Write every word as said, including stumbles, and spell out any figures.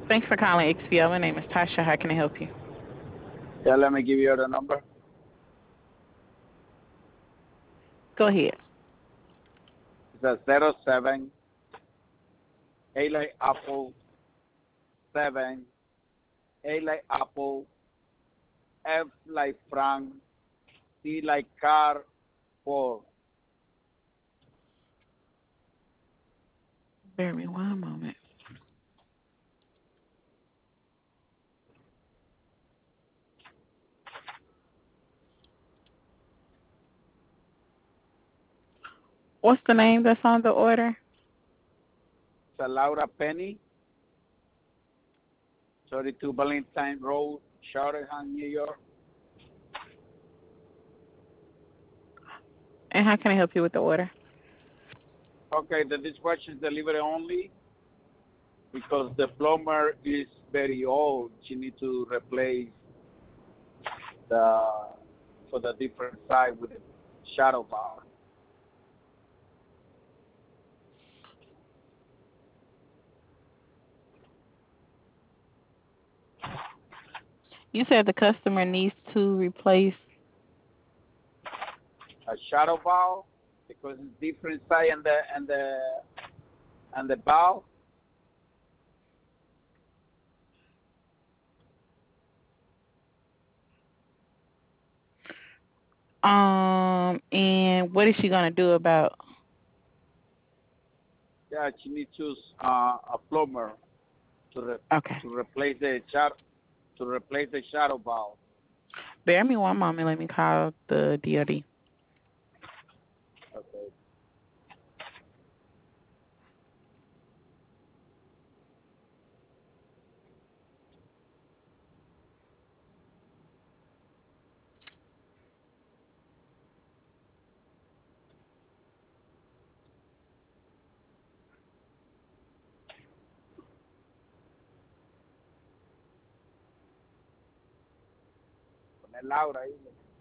Thanks for calling X P L. My name is Tasha. How can I help you? Yeah, let me give you the number. Go ahead. It's a zero seven, A like apple, seven, A like apple, F like Frank, C like car, four. Bear me one moment. What's the name that's on the order? It's a Laura Penny, thirty-two Valentine Road, Shoreham, New York. And how can I help you with the order? Okay, the dishwasher is delivery only because the plumber is very old. She needs to replace the for the different side with the shadow bar. You said the customer needs to replace. A shadow bar because it's different side and the and the and the bow. Um, and what is she gonna do about? Yeah, she needs to choose uh, a plumber to re- Okay. to replace the shadow to replace the shadow bar. Bear me one moment. Let me call the D O D. Okay. Poner Laura ahí.